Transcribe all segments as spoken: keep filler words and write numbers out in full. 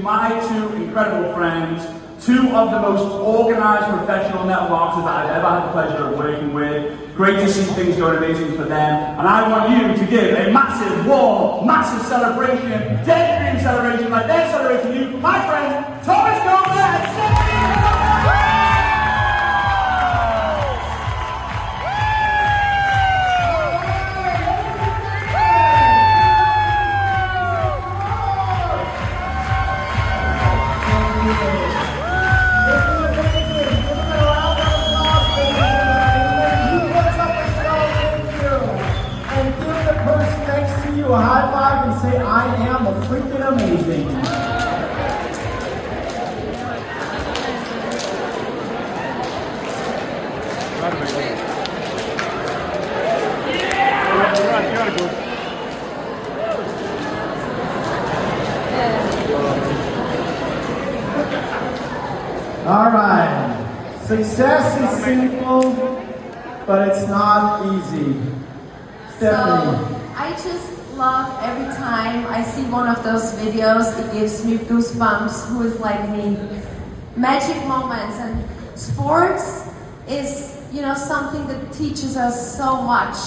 my two incredible friends, two of the most organised professional networkers that I've ever had the pleasure of working with. Great to see things going amazing for them. And I want you to give a massive, warm, massive celebration, dead dream celebration, like they're celebrating you for my friend, Thomas Gomez and Stephanie. A high five and say, I am a freaking amazing. All right. Success is simple, but it's not easy. Stephanie. So, I just love every time I see one of those videos, it gives me goosebumps. Who is like me? Magic moments. And sports is, you know, something that teaches us so much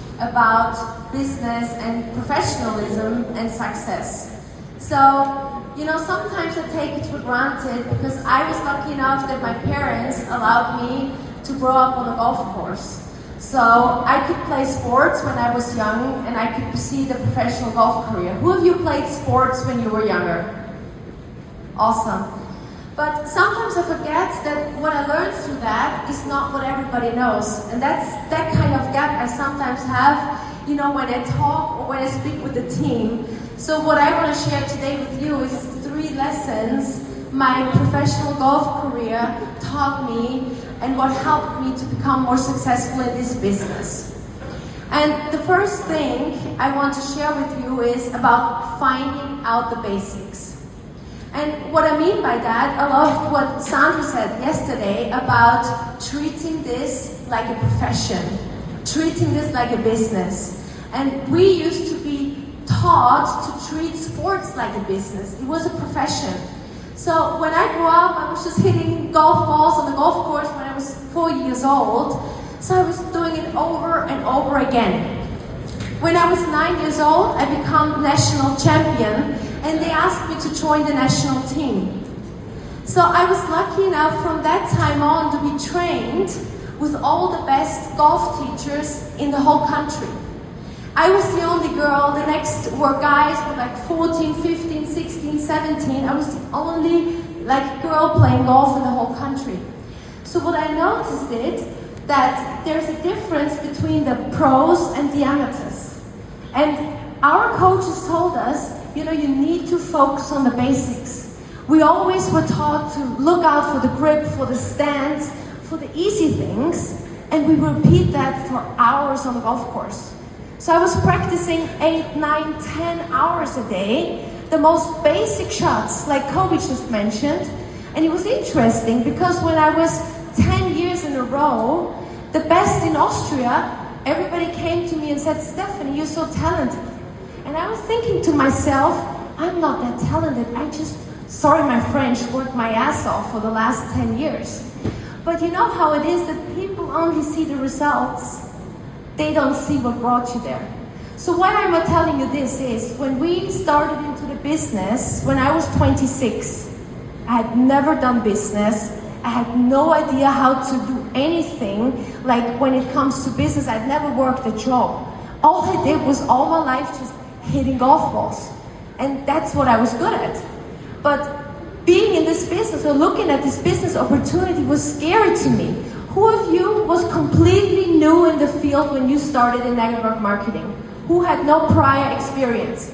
about business and professionalism and success. So, you know, sometimes I take it for granted because I was lucky enough that my parents allowed me to grow up on a golf course. So I could play sports when I was young and I could pursue the professional golf career. Who of you played sports when you were younger? Awesome. But sometimes I forget that what I learned through that is not what everybody knows. And that's that kind of gap I sometimes have, you know, when I talk or when I speak with the team. So what I want to share today with you is three lessons my professional golf career taught me and what helped me to become more successful in this business. And the first thing I want to share with you is about finding out the basics. And what I mean by that, I love what Sandra said yesterday about treating this like a profession, treating this like a business. And we used to be taught to treat sports like a business. It was a profession. So when I grew up, I was just hitting golf balls on the golf course when I was four years old. So I was doing it over and over again. When I was nine years old, I became national champion, and they asked me to join the national team. So I was lucky enough from that time on to be trained with all the best golf teachers in the whole country. I was the only girl, the next were guys with like fourteen, fifteen, sixteen, seventeen. I was the only like girl playing golf in the whole country. So what I noticed is that there's a difference between the pros and the amateurs. And our coaches told us, you know, you need to focus on the basics. We always were taught to look out for the grip, for the stance, for the easy things, and we repeat that for hours on the golf course. So I was practicing eight, nine, ten hours a day, the most basic shots, like Kobe just mentioned. And it was interesting because when I was ten years in a row, the best in Austria, everybody came to me and said, Stephanie, you're so talented. And I was thinking to myself, I'm not that talented. I just, sorry my French, worked my ass off for the last ten years. But you know how it is that people only see the results. They don't see what brought you there. So why am I telling you this is, when we started into the business, when I was twenty-six, I had never done business. I had no idea how to do anything. Like when it comes to business, I'd never worked a job. All I did was all my life just hitting golf balls. And that's what I was good at. But being in this business or looking at this business opportunity was scary to me. Who of you was completely new in the field when you started in network marketing? Who had no prior experience?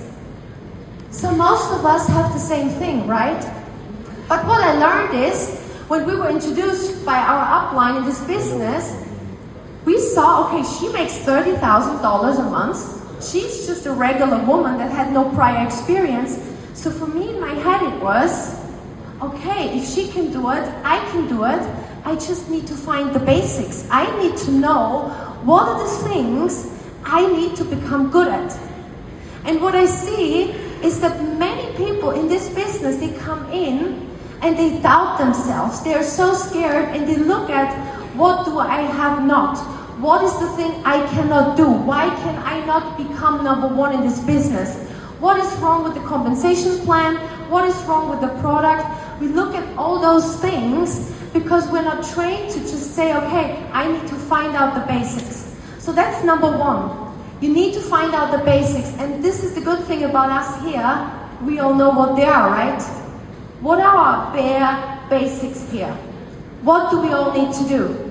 So most of us have the same thing, right? But what I learned is, when we were introduced by our upline in this business, we saw, okay, she makes thirty thousand dollars a month. She's just a regular woman that had no prior experience. So for me, in my head it was, okay, if she can do it, I can do it. I just need to find the basics. I need to know what are the things I need to become good at. And what I see is that many people in this business, they come in and they doubt themselves. They're so scared and they look at, what do I have not? What is the thing I cannot do? Why can I not become number one in this business? What is wrong with the compensation plan? What is wrong with the product? We look at all those things because we're not trained to just say, okay, I need to find out the basics. So that's number one. You need to find out the basics. And this is the good thing about us here. We all know what they are, right? What are our bare basics here? What do we all need to do?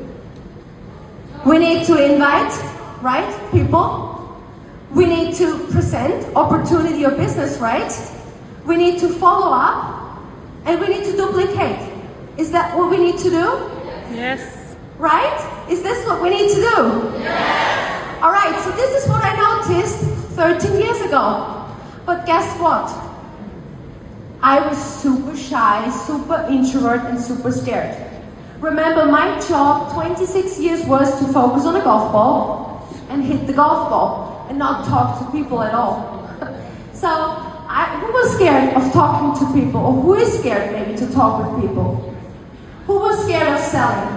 We need to invite, right, people. We need to present opportunity or business, right? We need to follow up, and we need to duplicate. Is that what we need to do? Yes. Right? Is this what we need to do? Yes. All right, so this is what I noticed thirteen years ago. But guess what? I was super shy, super introvert, and super scared. Remember, my job twenty-six years was to focus on a golf ball and hit the golf ball and not talk to people at all. So, I, who was scared of talking to people? Or who is scared maybe to talk with people? Who was scared of selling?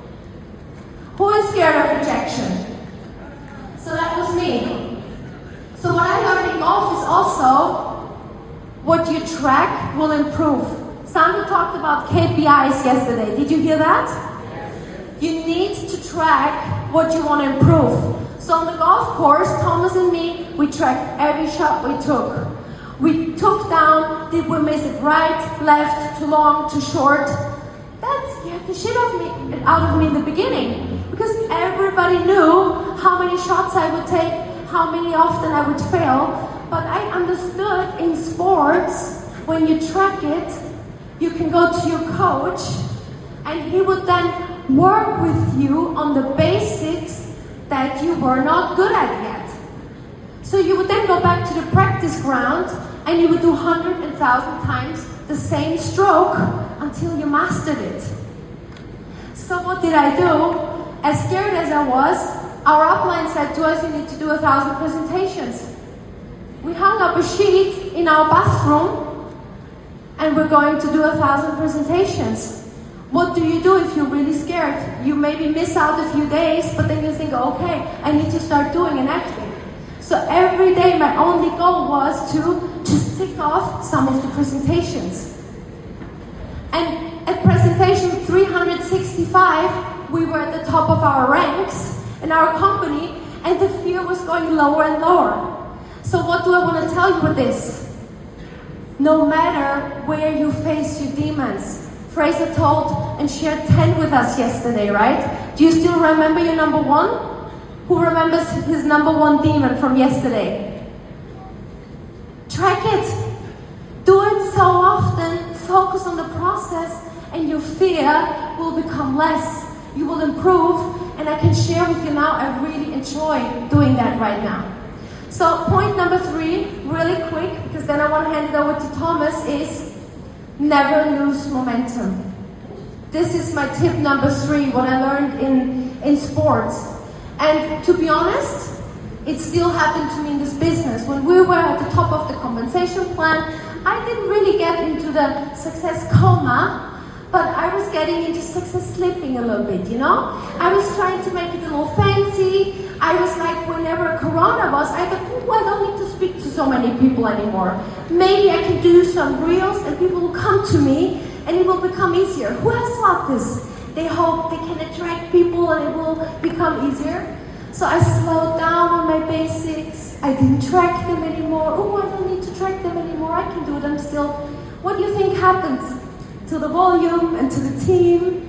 Who is scared of rejection? So that was me. So what I learned in golf is also what you track will improve. Sandra talked about K P Is yesterday. Did you hear that? You need to track what you want to improve. So on the golf course, Thomas and me, we tracked every shot we took. We took down, did we miss it right, left, too long, too short? That scared the shit out of me, out of me in the beginning. Because everybody knew how many shots I would take, how many often I would fail. But I understood in sports, when you track it, you can go to your coach and he would then work with you on the basics that you were not good at yet. So you would then go back to the practice ground and you would do hundred and thousand times the same stroke until you mastered it. So what did I do? As scared as I was, our upline said to us, you need to do a thousand presentations. We hung up a sheet in our bathroom and we're going to do a thousand presentations. What do you do if you're really scared? You maybe miss out a few days, but then you think, okay, I need to start doing and acting. So every day my only goal was to just tick off some of the presentations. And at presentation three hundred sixty-five, we were at the top of our ranks in our company, and the fear was going lower and lower. So what do I want to tell you with this? No matter where you face your demons, Fraser told and shared ten with us yesterday, right? Do you still remember your number one? Who remembers his number one demon from yesterday? Track it. Do it so often, focus on the process, and your fear will become less. You will improve, and I can share with you now, I really enjoy doing that right now. So point number three, really quick, because then I want to hand it over to Thomas, is never lose momentum. This is my tip number three, what I learned in, in sports. And to be honest, it still happened to me in this business. When we were at the top of the compensation plan, I didn't really get into the success coma, but I was getting into success slipping a little bit, you know? I was trying to make it a little fancy. I was like, whenever Corona was, I thought, oh, I don't need to speak to so many people anymore. Maybe I can do some reels and people will come to me and it will become easier. Who has thought this? They hope they can attract people and it will become easier. So I slowed down on my basics. I didn't track them anymore. Oh, I don't need to track them anymore. I can do them still. What do you think happened to the volume and to the team?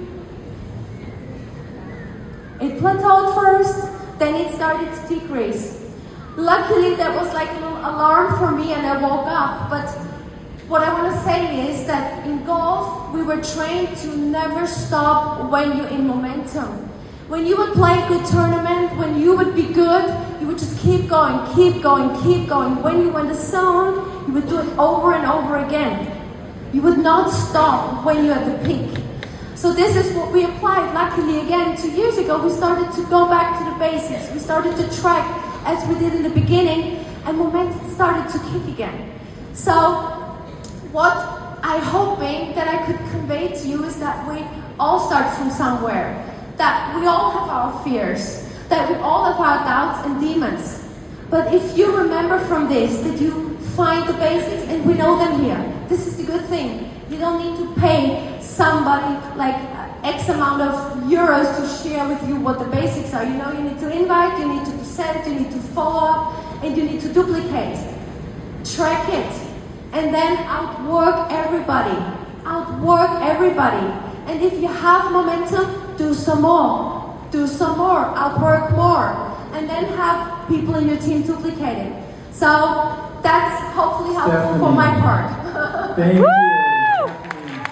It plateaued first, then it started to decrease. Luckily, that was like a little alarm for me and I woke up. But what I want to say is that in golf, we were trained to never stop when you're in momentum. When you would play a good tournament, when you would be good, you would just keep going, keep going, keep going. When you were in the zone, you would do it over and over again. You would not stop when you're at the peak. So this is what we applied. Luckily, again, two years ago, we started to go back to the basics. We started to track as we did in the beginning, and momentum started to kick again. So what I hoping that I could convey to you is that we all start from somewhere. That we all have our fears. That we all have our doubts and demons. But if you remember from this, that you find the basics, and we know them here. This is the good thing. You don't need to pay somebody like X amount of euros to share with you what the basics are. You know, you need to invite, you need to present, you need to follow up, and you need to duplicate. Track it. And then outwork everybody. Outwork everybody. And if you have momentum, do some more. Do some more. Outwork more. And then have people in your team duplicate it. So that's hopefully helpful Stephanie. for my part. Thank you.